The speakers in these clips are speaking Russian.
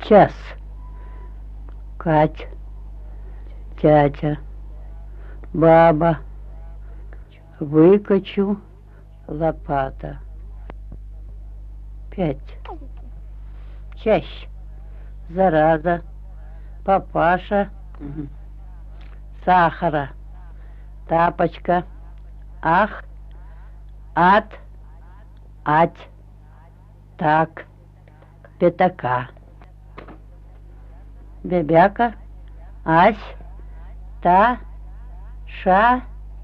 час, Кать, тятя, баба, выкачу, лопата. 5. Чащ, зараза, папаша, сахара, тапочка, ах, ат, ать, так, пятака. Бебяка, ась, та, ша,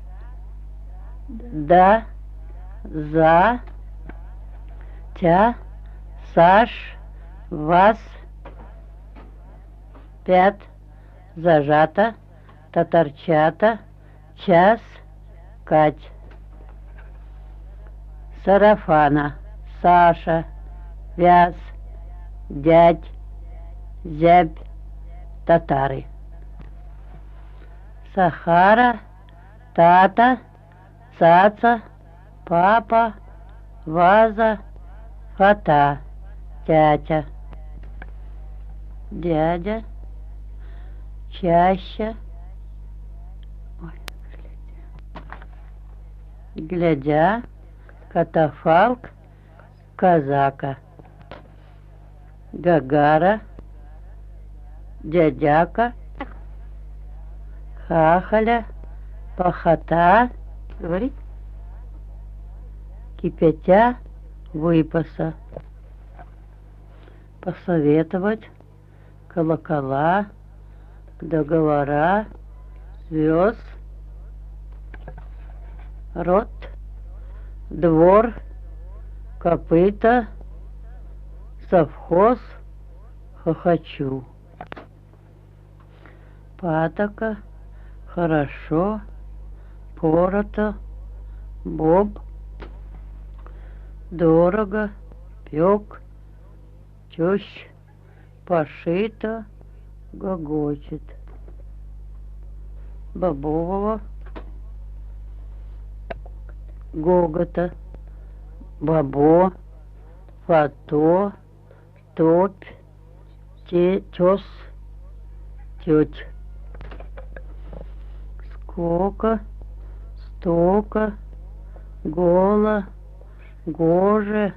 да, за, тя, саш, вас, 5. Зажата, татарчата, час, Кать. Сарафана, Саша, вяз, дядь, зябь, татары. Сахара, тата, цаца, папа, ваза, фата, тятя. Дядя, чаща, глядя, катафалк, казака. Гагара, дядяка, хахаля, пахота, говорить, кипятя, выпаса. Посоветовать, колокола, договора, звезд, рот, двор, копыта, совхоз, хохочу. Патока, хорошо, порото, боб, дорого, пек, тещ, пошито, гогочет. Бобового, гогота, бобо, фото, топь, тес, теть. Скока, стока, гола, гоже,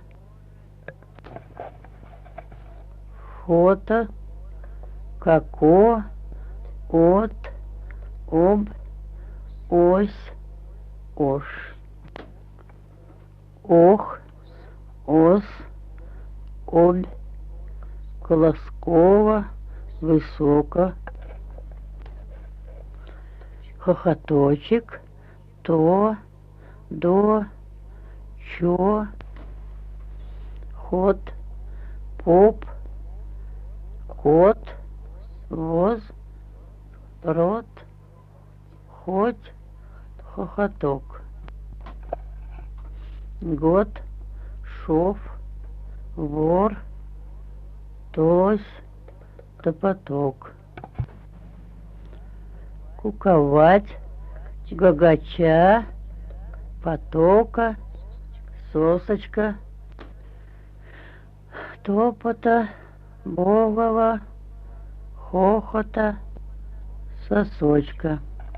фото, како, от, об, ось, ош. Ох, ос, обь, колоскова, высоко. Хохоточек, то, до, чё, ход, поп, кот, воз, рот, хоть, хохоток. Год, шов, вор, тось, топоток. Куковать, гагача, потока, сосочка, топота, богова, хохота, сосочка.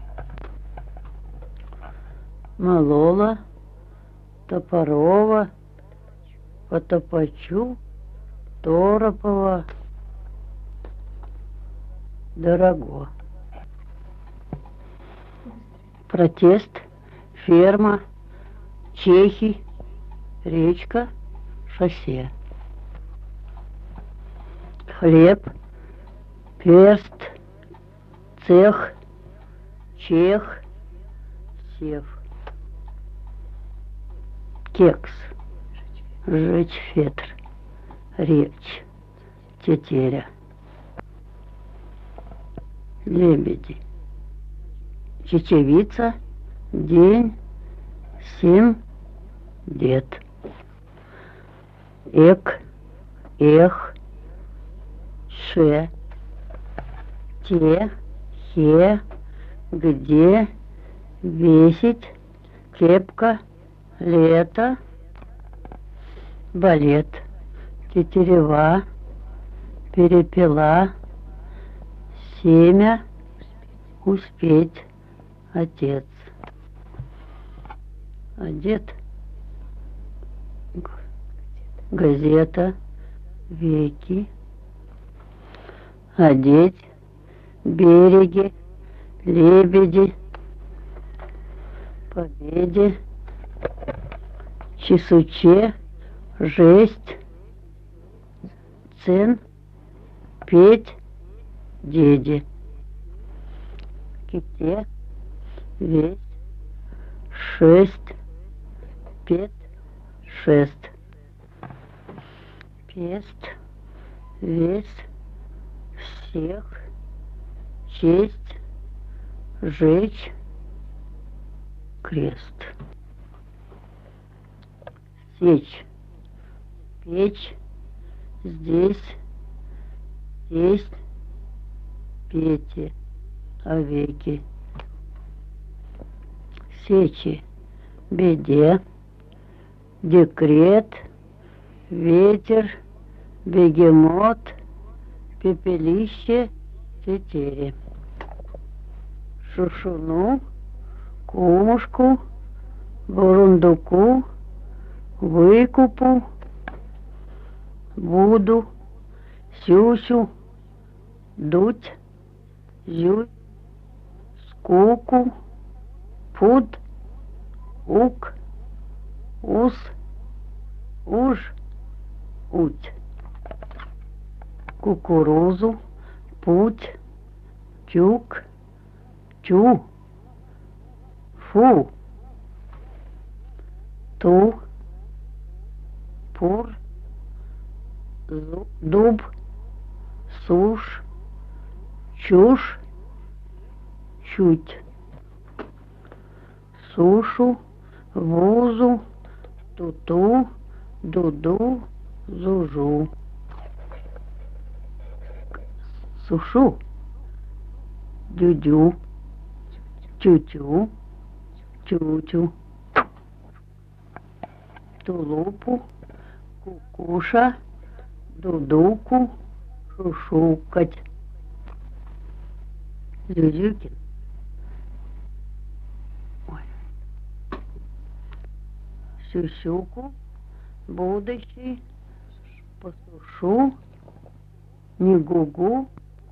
Молола, топорова, потопачу, торопова, дорого. Протест, ферма, чехи, речка, шоссе. Хлеб, перст, цех, чех, сев. Кекс, жечь фетр, речь, тетеря. Лебеди, чечевица, день, 7, дед. Эк, эх, ше, те, хе, где, весить, кепка, лето, балет, тетерева, перепела, семя, успеть, отец. Одет, газета, веки, одеть, береги, лебеди, победе, чесуче, жесть, цен, петь, деде, ките, весть, шесть, пет, шест, пест, весь, всех, честь, жечь, крест. Сечь, печь, здесь, есть, пете, овеки. Сечи, беде, декрет, ветер, бегемот, пепелище, тетере. Шушуну, кумушку, бурундуку, выкупу, буду, сюсю, дуть, зюй, скуку, пуд, ук, ус, уж, уть. Кукурузу, путь, тюк, тю, фу, ту, пур, дуб, сушь, чушь, чуть. Сушу, вузу, туту, дуду, зужу. Сушу, дюдю, тютю, тютю. Тулупу, кукуша, дудуку, шушукать. Зюзюкин. Сюсюку, будущий, посушу, не гугу,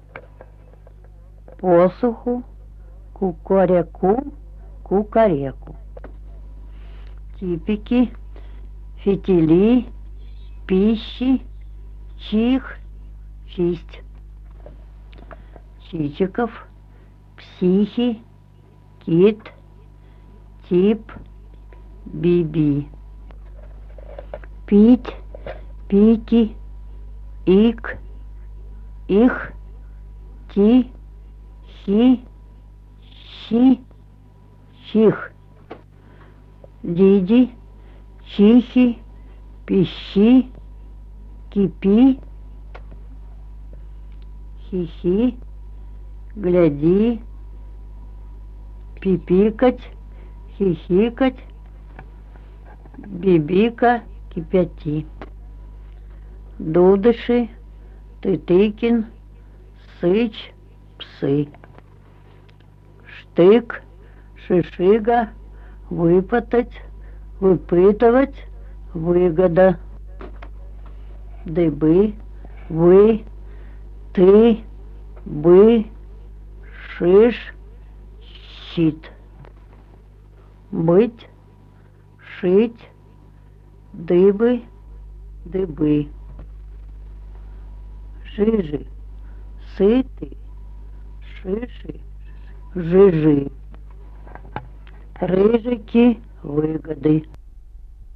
посуху, кукаряку, кукареку. Типики, фитили, пищи, чих, чисть. Чичиков, психи, кит, тип, биби. Пить, пики, ик, их, ти, хи, щи, чих. Диди, чихи, пищи, кипи, хихи, гляди, пипикать, хихикать, бибика, кипяти. Дудыши, Тытыкин, сыч, псы. Штык, шишига, выпытать, выпытывать, выгода. Дыбы, вы, ты, бы, шиш, щит. Быть, шить, дыбы, дыбы. Жижи, сыты, шиши, жижи. Рыжики, выгоды.